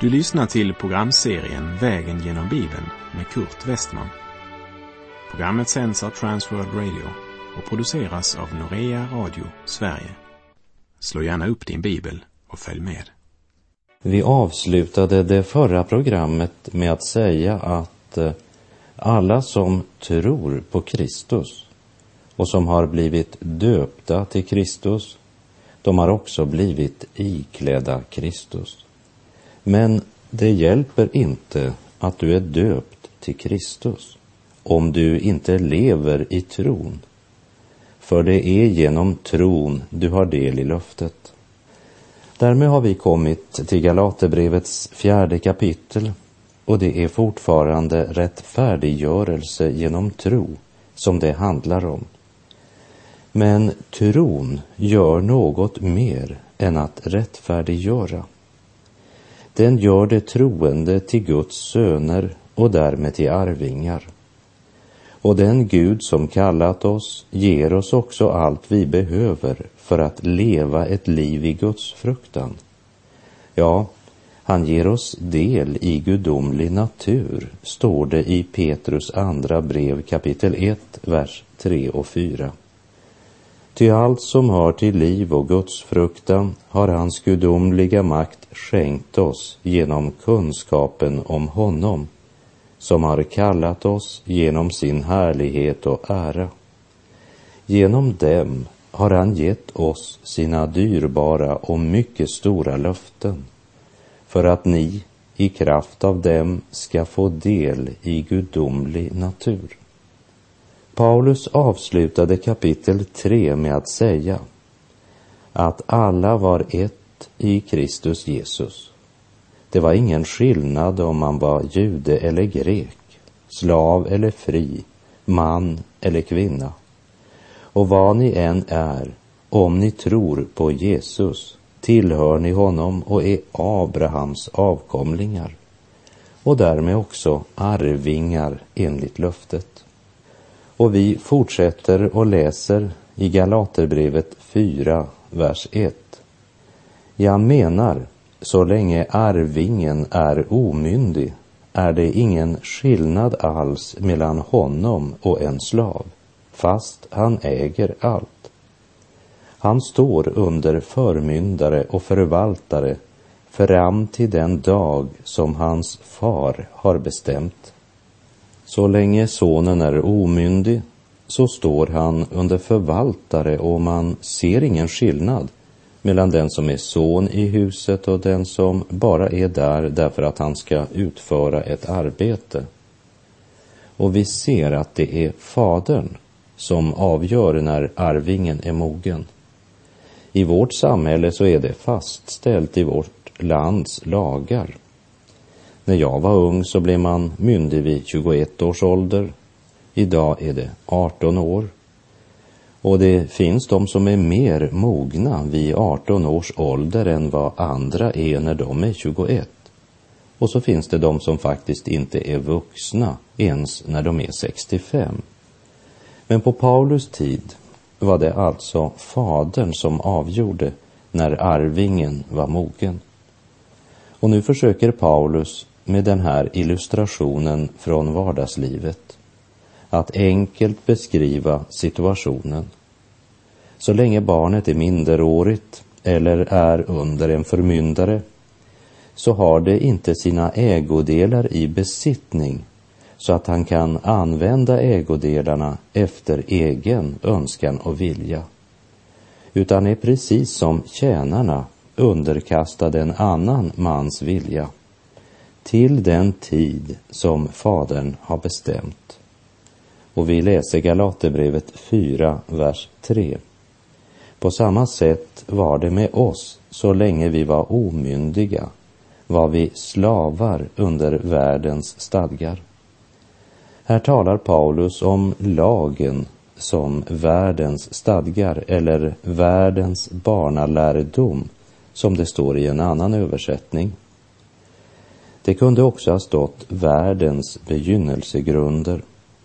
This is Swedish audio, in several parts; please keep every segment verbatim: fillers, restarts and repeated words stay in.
Du lyssnar till programserien Vägen genom Bibeln med Kurt Westman. Programmet sänds av Transworld Radio och produceras av Norea Radio Sverige. Slå gärna upp din bibel och följ med. Vi avslutade det förra programmet med att säga att alla som tror på Kristus och som har blivit döpta till Kristus, de har också blivit iklädda Kristus. Men det hjälper inte att du är döpt till Kristus om du inte lever i tron. För det är genom tron du har del i löftet. Därmed har vi kommit till Galaterbrevets fjärde kapitel, och det är fortfarande rättfärdiggörelse genom tro som det handlar om. Men tron gör något mer än att rättfärdiggöra. Den gör det troende till Guds söner och därmed till arvingar. Och den Gud som kallat oss ger oss också allt vi behöver för att leva ett liv i Guds fruktan. Ja, han ger oss del i gudomlig natur, står det i Petrus andra brev kapitel ett, vers tre och fyra. Ty allt som hör till liv och Guds fruktan har hans gudomliga makt skänkt oss genom kunskapen om honom, som har kallat oss genom sin härlighet och ära. Genom dem har han gett oss sina dyrbara och mycket stora löften, för att ni i kraft av dem ska få del i gudomlig natur. Paulus avslutade kapitel tre med att säga att alla var ett i Kristus Jesus. Det var ingen skillnad om man var jude eller grek, slav eller fri, man eller kvinna. Och vad ni än är, om ni tror på Jesus, tillhör ni honom och är Abrahams avkomlingar, och därmed också arvingar enligt löftet. Och vi fortsätter och läser i Galaterbrevet fyra, vers ett. Jag menar, så länge arvingen är omyndig är det ingen skillnad alls mellan honom och en slav, fast han äger allt. Han står under förmyndare och förvaltare fram till den dag som hans far har bestämt. Så länge sonen är omyndig så står han under förvaltare, och man ser ingen skillnad mellan den som är son i huset och den som bara är där därför att han ska utföra ett arbete. Och vi ser att det är fadern som avgör när arvingen är mogen. I vårt samhälle så är det fastställt i vårt lands lagar. När jag var ung så blev man myndig vid tjugoett års ålder. Idag är det arton år. Och det finns de som är mer mogna vid arton års ålder än vad andra är när de är tjugoett. Och så finns det de som faktiskt inte är vuxna ens när de är sextiofem. Men på Paulus tid var det alltså fadern som avgjorde när arvingen var mogen. Och nu försöker Paulus med den här illustrationen från vardagslivet att enkelt beskriva situationen. Så länge barnet är minderårigt eller är under en förmyndare så har det inte sina ägodelar i besittning så att han kan använda ägodelarna efter egen önskan och vilja, utan är precis som tjänarna underkastad en annan mans vilja till den tid som fadern har bestämt. Och vi läser Galaterbrevet fyra, vers tre. På samma sätt var det med oss så länge vi var omyndiga, var vi slavar under världens stadgar. Här talar Paulus om lagen som världens stadgar eller världens barnalärdom, som det står i en annan översättning. Det kunde också ha stått världens begynnelsegrunder.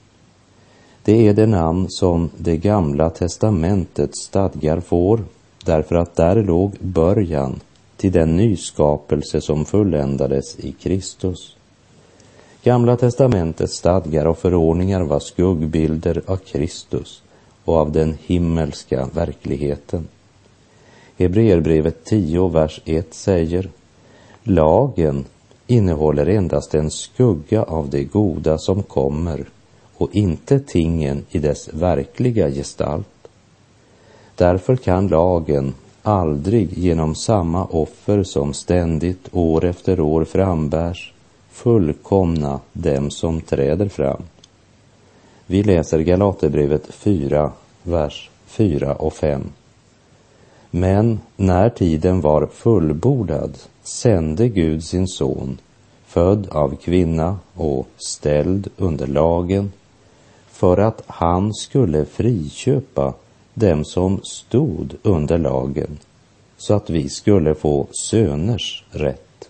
Det är det namn som det gamla testamentets stadgar får, därför att där låg början till den nyskapelse som fulländades i Kristus. Gamla testamentets stadgar och förordningar var skuggbilder av Kristus och av den himmelska verkligheten. Hebreerbrevet tio, vers ett säger: lagen innehåller endast en skugga av det goda som kommer och inte tingen i dess verkliga gestalt. Därför kan lagen aldrig genom samma offer som ständigt år efter år frambärs fullkomna dem som träder fram. Vi läser Galaterbrevet fyra, vers fyra och fem. Men när tiden var fullbordad sände Gud sin son, född av kvinna och ställd under lagen, för att han skulle friköpa dem som stod under lagen, så att vi skulle få söners rätt.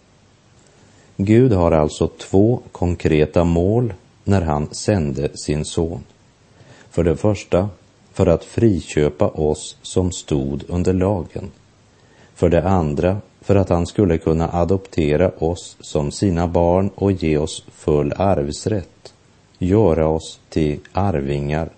Gud har alltså två konkreta mål när han sände sin son. För det första, för att friköpa oss som stod under lagen. För det andra, för att han skulle kunna adoptera oss som sina barn och ge oss full arvsrätt, göra oss till arvingar.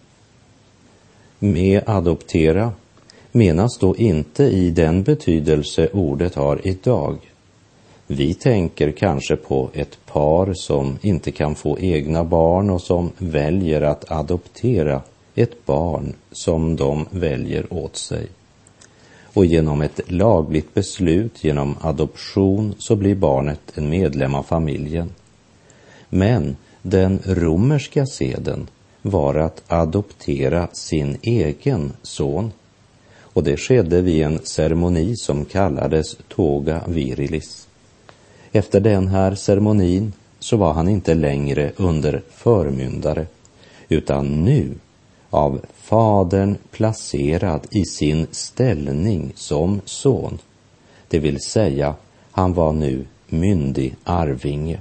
Med adoptera menas då inte i den betydelse ordet har idag. Vi tänker kanske på ett par som inte kan få egna barn och som väljer att adoptera ett barn som de väljer åt sig. Och genom ett lagligt beslut, genom adoption, så blir barnet en medlem av familjen. Men den romerska seden var att adoptera sin egen son. Och det skedde vid en ceremoni som kallades toga virilis. Efter den här ceremonin så var han inte längre under förmyndare, utan nu av fadern placerad i sin ställning som son. Det vill säga, han var nu myndig arvinge.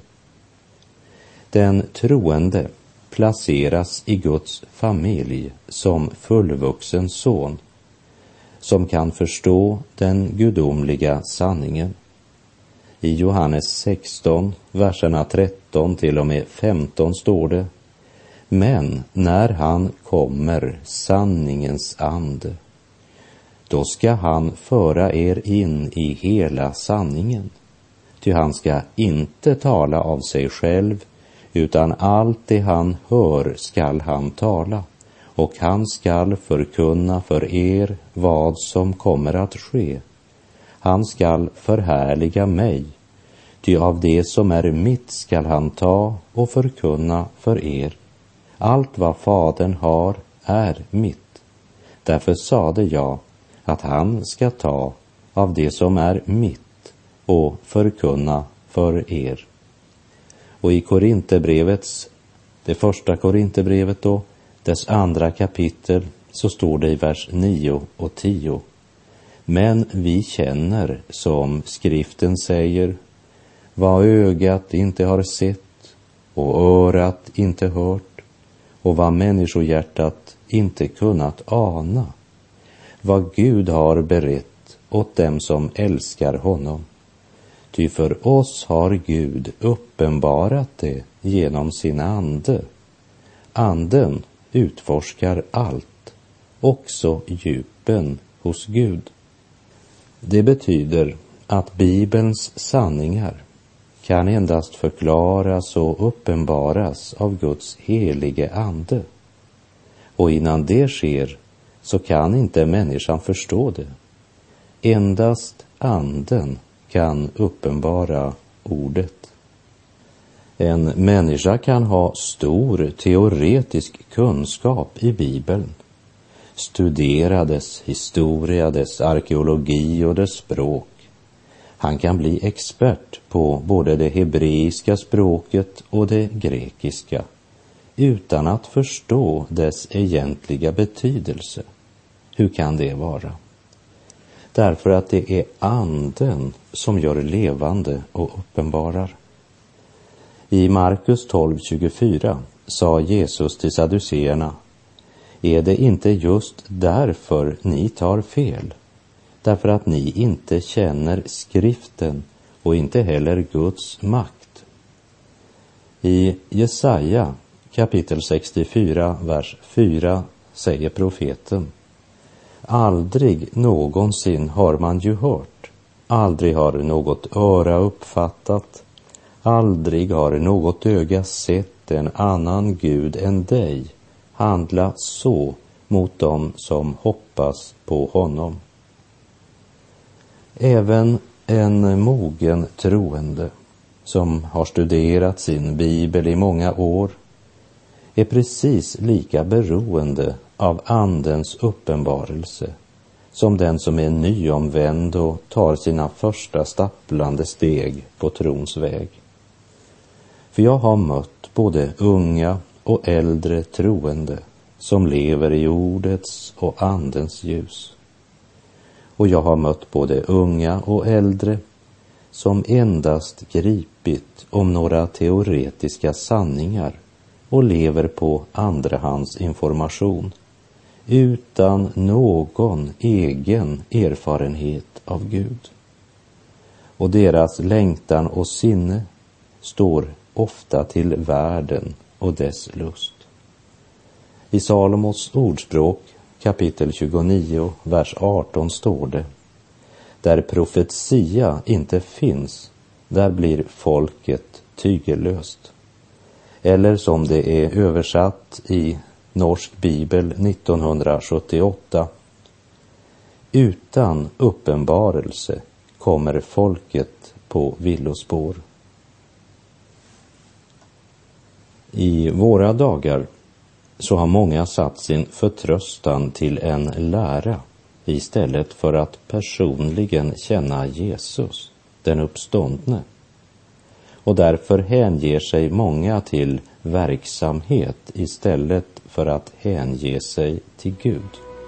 Den troende placeras i Guds familj som fullvuxen son, som kan förstå den gudomliga sanningen. I Johannes sexton, verserna tretton till och med femton står det: men när han kommer, sanningens ande, då ska han föra er in i hela sanningen. Ty han ska inte tala av sig själv, utan allt det han hör skall han tala, och han skall förkunna för er vad som kommer att ske. Han skall förhärliga mig, ty av det som är mitt skall han ta och förkunna för er. Allt vad fadern har är mitt. Därför sade jag att han ska ta av det som är mitt och förkunna för er. Och i Korinthierbrevets, det första Korinthierbrevet då, dess andra kapitel, så står det i vers nio och tio. Men vi känner, som skriften säger, vad ögat inte har sett och örat inte hört och vad människohjärtat inte kunnat ana, vad Gud har berett åt dem som älskar honom. Ty för oss har Gud uppenbarat det genom sin ande. Anden utforskar allt, också djupen hos Gud. Det betyder att Bibelns sanningar kan endast förklaras och uppenbaras av Guds helige ande. Och innan det sker så kan inte människan förstå det. Endast anden kan uppenbara ordet. En människa kan ha stor teoretisk kunskap i Bibeln, studera dess historia, dess arkeologi och dess språk. Han kan bli expert på både det hebreiska språket och det grekiska, utan att förstå dess egentliga betydelse. Hur kan det vara? Därför att det är anden som gör levande och uppenbarar. I Markus tolv tjugofyra sa Jesus till sadduceerna: är det inte just därför ni tar fel? därför att ni inte känner skriften och inte heller Guds makt. I Jesaja kapitel sextiofyra, vers fyra säger profeten: aldrig någonsin har man ju hört, aldrig har något öra uppfattat, aldrig har något öga sett en annan Gud än dig handla så mot dem som hoppas på honom. Även en mogen troende som har studerat sin bibel i många år är precis lika beroende av andens uppenbarelse som den som är nyomvänd och tar sina första stapplande steg på trons väg. För jag har mött både unga och äldre troende som lever i ordets och andens ljus. Och jag har mött både unga och äldre som endast gripit om några teoretiska sanningar och lever på andrahandsinformation utan någon egen erfarenhet av Gud. Och deras längtan och sinne står ofta till världen och dess lust. I Salomos ordspråk kapitel tjugonio, vers arton står det: där profetia inte finns, där blir folket tygellöst. Eller som det är översatt i Norsk bibel nittonhundrasjuttioåtta: utan uppenbarelse kommer folket på villospår. I våra dagar så har många satt sin förtröstan till en lära istället för att personligen känna Jesus, den uppståndne. Och därför hänger sig många till verksamhet istället för att hänge sig till Gud.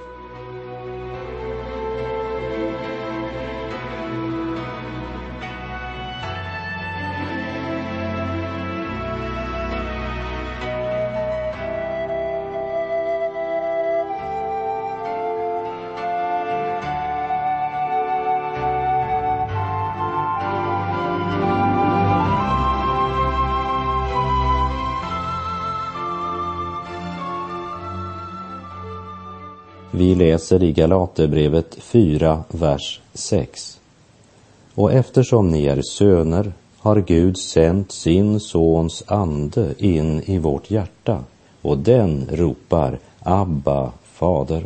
Vi läser i Galaterbrevet fyra, vers sex. Och eftersom ni är söner har Gud sänt sin sons ande in i vårt hjärta, och den ropar: Abba, fader.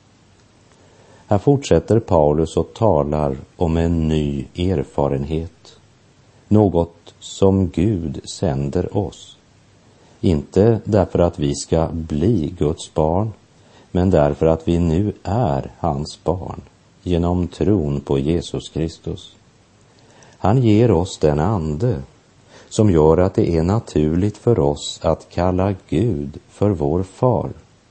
Här fortsätter Paulus och talar om en ny erfarenhet. Något som Gud sänder oss. Inte därför att vi ska bli Guds barn, men därför att vi nu är hans barn genom tron på Jesus Kristus. Han ger oss den ande som gör att det är naturligt för oss att kalla Gud för vår far.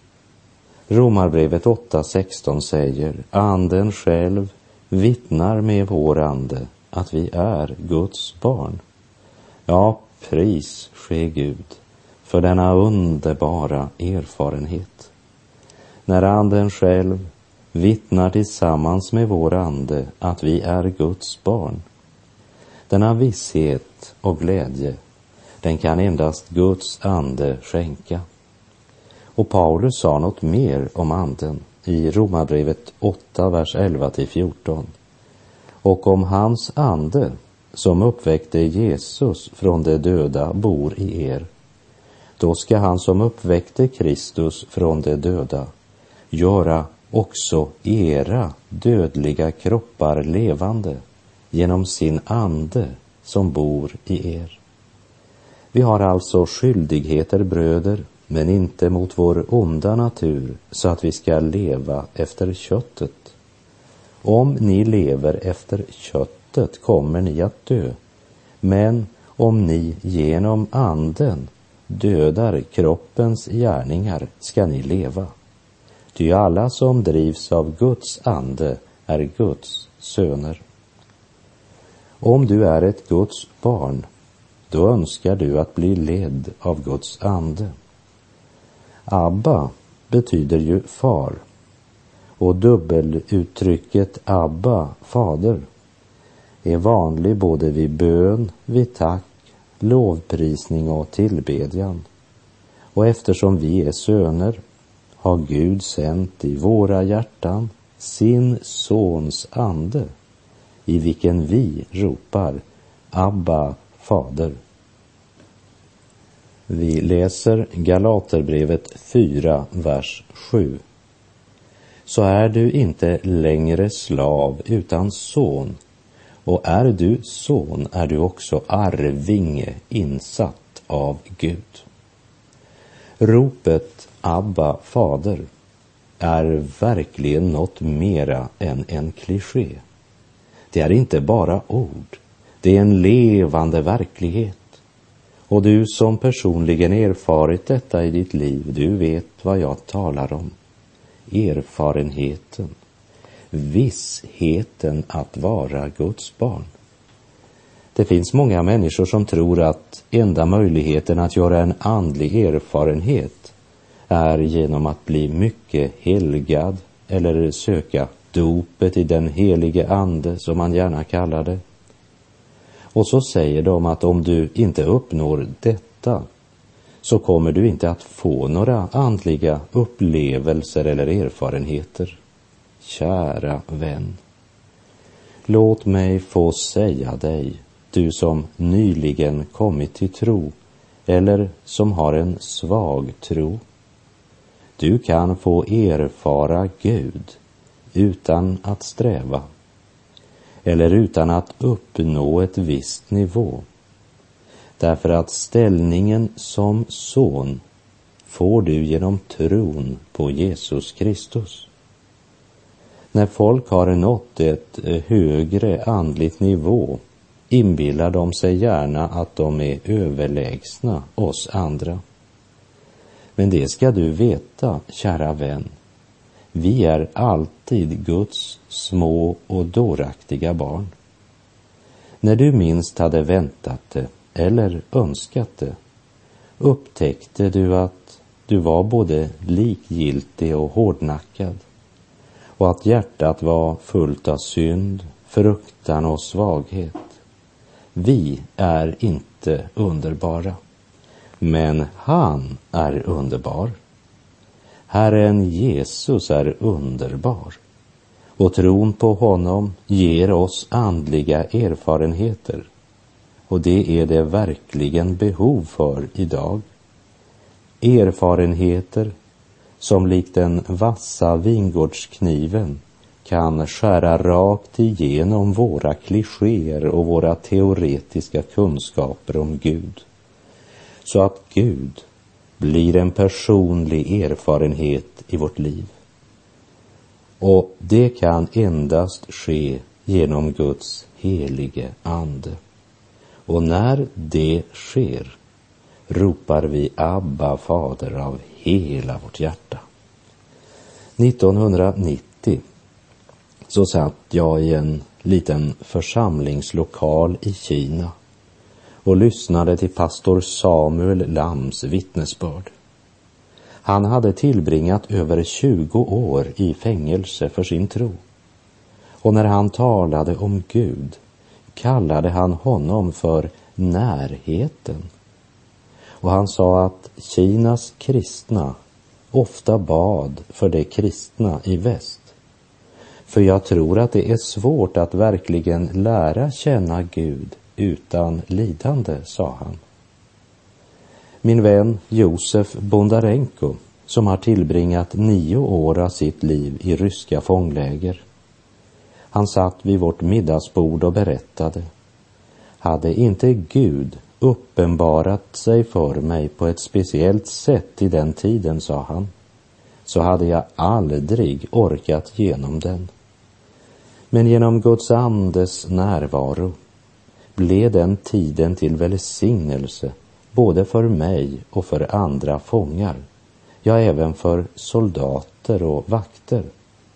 Romarbrevet åtta sexton säger: anden själv vittnar med vår ande att vi är Guds barn. Ja, pris ske Gud för denna underbara erfarenhet. När anden själv vittnar tillsammans med vår ande att vi är Guds barn. Denna visshet och glädje, den kan endast Guds ande skänka. Och Paulus sa något mer om anden i Romarbrevet åtta, vers elva till fjorton. Och om hans ande som uppväckte Jesus från de döda bor i er, då ska han som uppväckte Kristus från de döda göra också era dödliga kroppar levande genom sin ande som bor i er. Vi har alltså skyldigheter, bröder, men inte mot vår onda natur, så att vi ska leva efter köttet. Om ni lever efter köttet kommer ni att dö, men om ni genom anden dödar kroppens gärningar ska ni leva. Ty alla som drivs av Guds ande är Guds söner. Om du är ett Guds barn, då önskar du att bli ledd av Guds ande. Abba betyder ju far, och dubbeluttrycket Abba, fader, är vanlig både vid bön, vid tack, lovprisning och tillbedjan. Och eftersom vi är söner har Gud sänt i våra hjärtan sin sons ande, i vilken vi ropar Abba, fader. Vi läser Galaterbrevet fyra, vers sju. Så är du inte längre slav utan son, och är du son är du också arvinge, insatt av Gud. Ropet Abba, fader är verkligen något mera än en kliché. Det är inte bara ord, det är en levande verklighet. Och du som personligen erfarit detta i ditt liv, du vet vad jag talar om. Erfarenheten, vissheten att vara Guds barn. Det finns många människor som tror att enda möjligheten att göra en andlig erfarenhet är genom att bli mycket helgad eller söka dopet i den helige ande, som man gärna kallar det. Och så säger de att om du inte uppnår detta så kommer du inte att få några andliga upplevelser eller erfarenheter. Kära vän, låt mig få säga dig, du som nyligen kommit till tro eller som har en svag tro. Du kan få erfara Gud utan att sträva eller utan att uppnå ett visst nivå. Därför att ställningen som son får du genom tron på Jesus Kristus. När folk har nått ett högre andligt nivå inbillar de sig gärna att de är överlägsna oss andra. Men det ska du veta, kära vän. Vi är alltid Guds små och dåraktiga barn. När du minst hade väntat det eller önskat det, upptäckte du att du var både likgiltig och hårdnackad, och att hjärtat var fullt av synd, fruktan och svaghet. Vi är inte underbara, men han är underbar. Herren Jesus är underbar, och tron på honom ger oss andliga erfarenheter, och det är det verkligen behov för idag. Erfarenheter som likt den vassa vingårdskniven kan skära rakt igenom våra klichéer och våra teoretiska kunskaper om Gud, så att Gud blir en personlig erfarenhet i vårt liv. Och det kan endast ske genom Guds helige ande. Och när det sker ropar vi Abba, fader, av hela vårt hjärta. nittonhundranittio så satt jag i en liten församlingslokal i Kina och lyssnade till pastor Samuel Lams vittnesbörd. Han hade tillbringat över tjugo år i fängelse för sin tro. Och när han talade om Gud kallade han honom för närheten. Och han sa att Kinas kristna ofta bad för de kristna i väst. För jag tror att det är svårt att verkligen lära känna Gud utan lidande, sa han. Min vän Josef Bondarenko, som har tillbringat nio år av sitt liv i ryska fångläger. Han satt vid vårt middagsbord och berättade: hade inte Gud uppenbarat sig för mig på ett speciellt sätt i den tiden, sa han, så hade jag aldrig orkat genom den. Men genom Guds andes närvaro blev den tiden till välsignelse både för mig och för andra fångar, ja, även för soldater och vakter.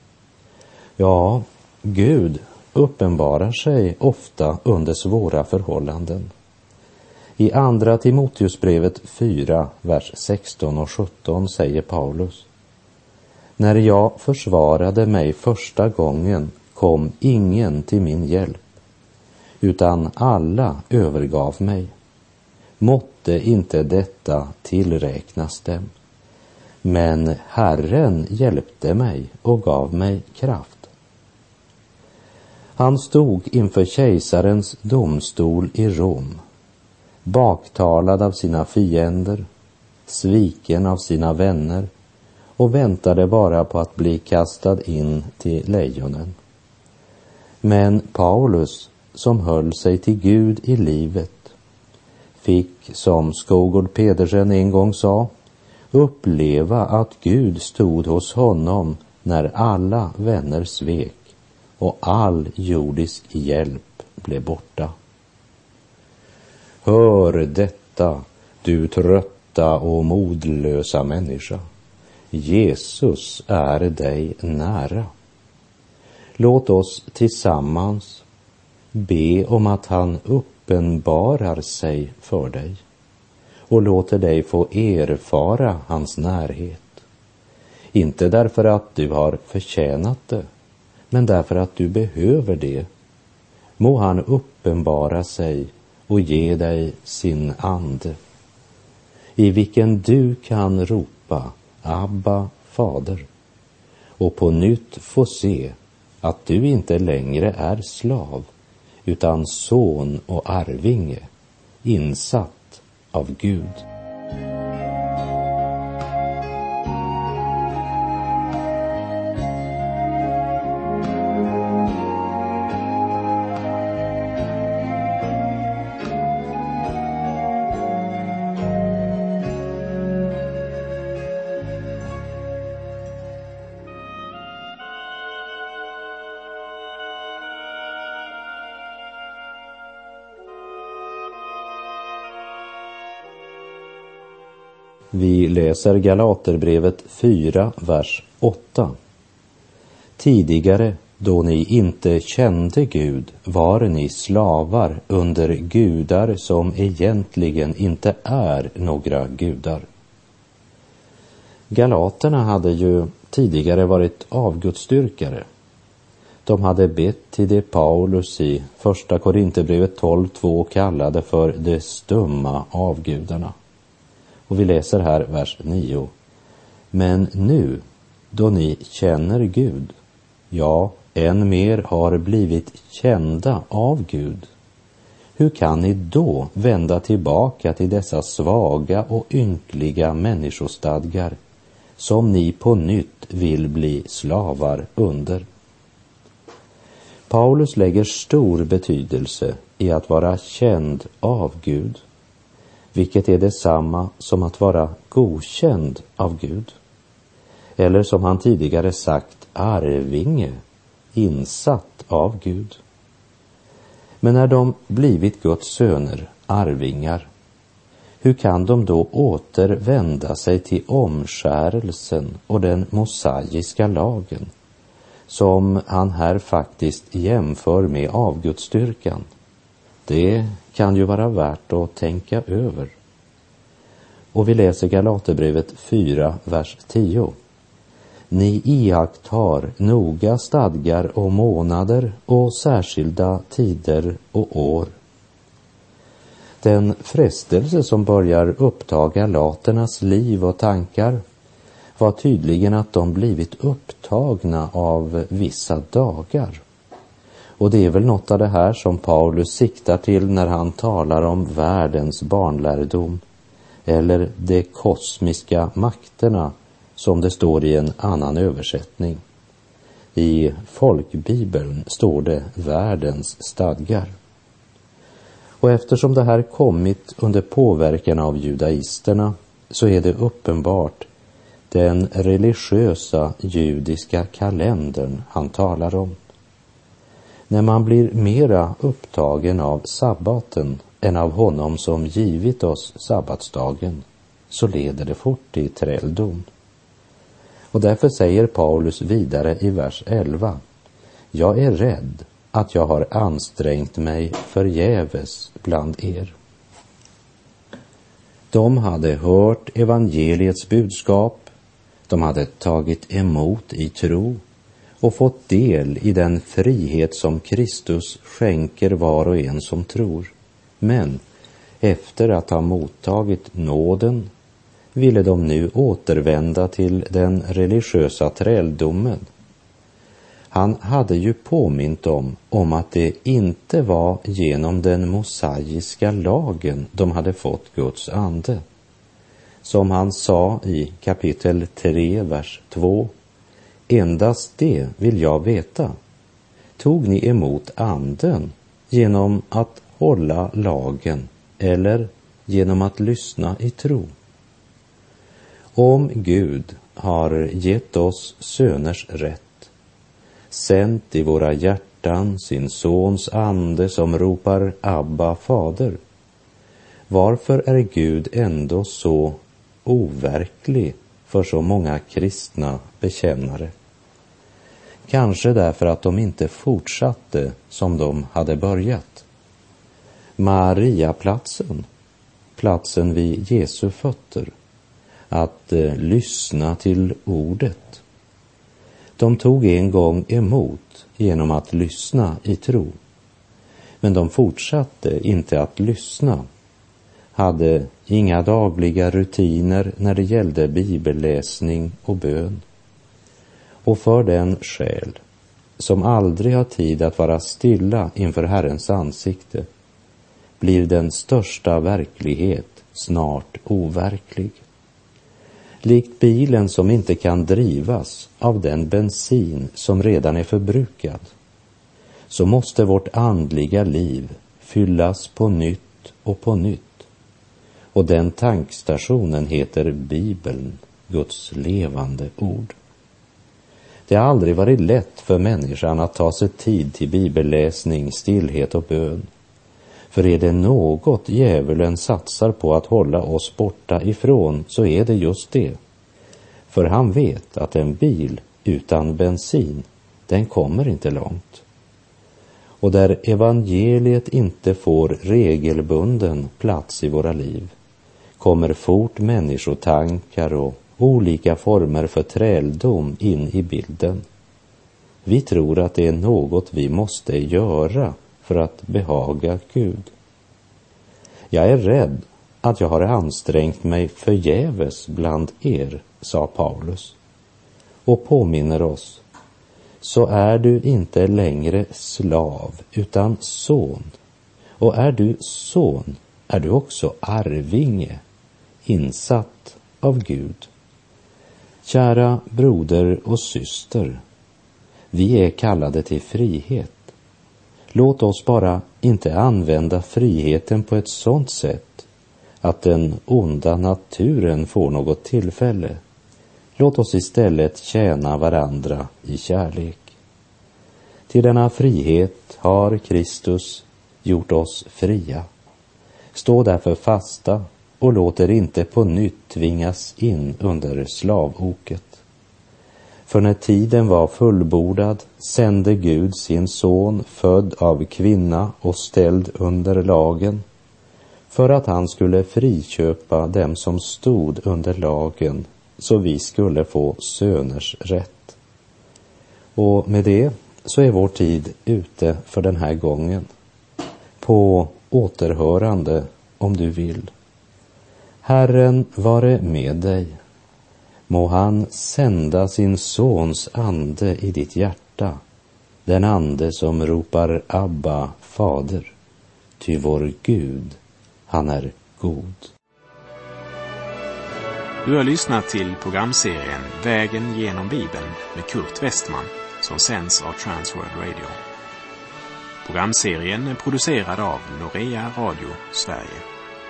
Ja, Gud uppenbarar sig ofta under svåra förhållanden. I andra Timoteusbrevet fyra, vers sexton och sjutton säger Paulus: När jag försvarade mig första gången kom ingen till min hjälp, utan alla övergav mig. Måtte inte detta tillräknas dem. Men Herren hjälpte mig och gav mig kraft. Han stod inför kejsarens domstol i Rom, baktalad av sina fiender, sviken av sina vänner och väntade bara på att bli kastad in till lejonen. Men Paulus, som höll sig till Gud i livet, fick, som Skogård Pedersen en gång sa, uppleva att Gud stod hos honom när alla vänner svek och all jordisk hjälp blev borta. Hör detta, du trötta och modlösa människa. Jesus är dig nära. Låt oss tillsammans be om att han uppenbarar sig för dig och låter dig få erfara hans närhet. Inte därför att du har förtjänat det, men därför att du behöver det. Må han uppenbara sig och ge dig sin ande, i vilken du kan ropa Abba, Fader, och på nytt få se att du inte längre är slav, utan son och arvinge, insatt av Gud. Vi läser Galaterbrevet fyra, vers åtta. Tidigare, då ni inte kände Gud, var ni slavar under gudar som egentligen inte är några gudar. Galaterna hade ju tidigare varit avgudsdyrkare. De hade bett till det Paulus i första Korinthierbrevet tolv två kallade för de stumma avgudarna. Och vi läser här vers nio. Men nu, då ni känner Gud, ja, än mer har blivit kända av Gud, hur kan ni då vända tillbaka till dessa svaga och ynkliga människostadgar som ni på nytt vill bli slavar under? Paulus lägger stor betydelse i att vara känd av Gud, vilket är detsamma som att vara godkänd av Gud. Eller som han tidigare sagt, arvinge, insatt av Gud. Men när de blivit Guds söner, arvingar, hur kan de då återvända sig till omskärelsen och den mosaiska lagen, som han här faktiskt jämför med avgudsdyrkan? Det kan ju vara värt att tänka över. Och vi läser Galaterbrevet fyra, vers tio. Ni iakttar noga stadgar och månader och särskilda tider och år. Den frestelse som börjar uppta galaternas liv och tankar var tydligen att de blivit upptagna av vissa dagar. Och det är väl något av det här som Paulus siktar till när han talar om världens barnlärdom, eller de kosmiska makterna, som det står i en annan översättning. I folkbibeln står det världens stadgar. Och eftersom det här kommit under påverkan av judaisterna, så är det uppenbart den religiösa judiska kalendern han talar om. När man blir mera upptagen av sabbaten än av honom som givit oss sabbatsdagen, så leder det fort till träldom. Och därför säger Paulus vidare i vers elva: jag är rädd att jag har ansträngt mig förgäves bland er. De hade hört evangeliets budskap, De hade tagit emot i tro och fått del i den frihet som Kristus skänker var och en som tror. Men efter att ha mottagit nåden ville de nu återvända till den religiösa träldomen. Han hade ju påmint dem om att det inte var genom den mosaiska lagen de hade fått Guds ande. Som han sa i kapitel tre, vers två: endast det vill jag veta. Tog ni emot anden genom att hålla lagen eller genom att lyssna i tro? Om Gud har gett oss söners rätt, sänt i våra hjärtan sin sons ande som ropar Abba, fader, varför är Gud ändå så overklig för så många kristna bekännare? Kanske därför att de inte fortsatte som de hade börjat. Mariaplatsen, platsen vid Jesu fötter, att eh, lyssna till ordet. De tog en gång emot genom att lyssna i tro. Men de fortsatte inte att lyssna, hade inga dagliga rutiner när det gällde bibelläsning och bön. Och för den själ som aldrig har tid att vara stilla inför Herrens ansikte blir den största verklighet snart overklig. Likt bilen som inte kan drivas av den bensin som redan är förbrukad, så måste vårt andliga liv fyllas på nytt och på nytt. Och den tankstationen heter Bibeln, Guds levande ord. Det har aldrig varit lätt för människan att ta sig tid till bibelläsning, stillhet och bön. För är det något djävulen satsar på att hålla oss borta ifrån, så är det just det. För han vet att en bil utan bensin, den kommer inte långt. Och där evangeliet inte får regelbunden plats i våra liv, kommer fort människotankar och olika former för träldom in i bilden. Vi tror att det är något vi måste göra för att behaga Gud. Jag är rädd att jag har ansträngt mig förgäves bland er, sa Paulus, och påminner oss: så är du inte längre slav utan son, och är du son är du också arvinge, insatt av Gud. Kära broder och syster, vi är kallade till frihet. Låt oss bara inte använda friheten på ett sådant sätt att den onda naturen får något tillfälle. Låt oss istället tjäna varandra i kärlek. Till denna frihet har Kristus gjort oss fria. Stå därför fasta och låt er inte på nytt tvingas in under slavoket. För när tiden var fullbordad sände Gud sin son, född av kvinna och ställd under lagen, för att han skulle friköpa dem som stod under lagen, så vi skulle få söners rätt. Och med det så är vår tid ute för den här gången. På återhörande om du vill. Herren vare med dig. Må han sända sin sons ande i ditt hjärta, den ande som ropar Abba, fader. Ty vår Gud, han är god. Du har lyssnat till programserien Vägen genom Bibeln med Kurt Westman, som sänds av Transworld Radio. Programserien är producerad av Norea Radio Sverige.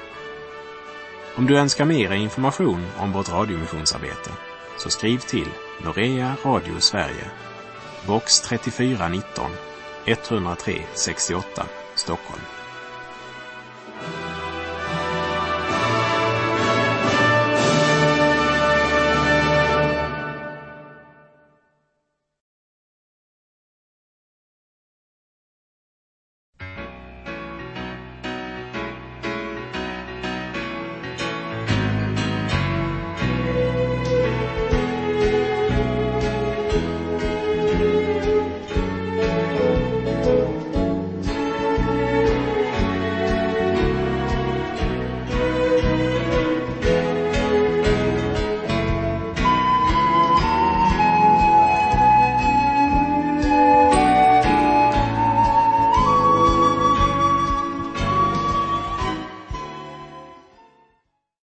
Om du önskar mer information om vårt radiomissionsarbete, så skriv till Norea Radio Sverige, box trettiofyra nitton, etthundratre sextioåtta, Stockholm.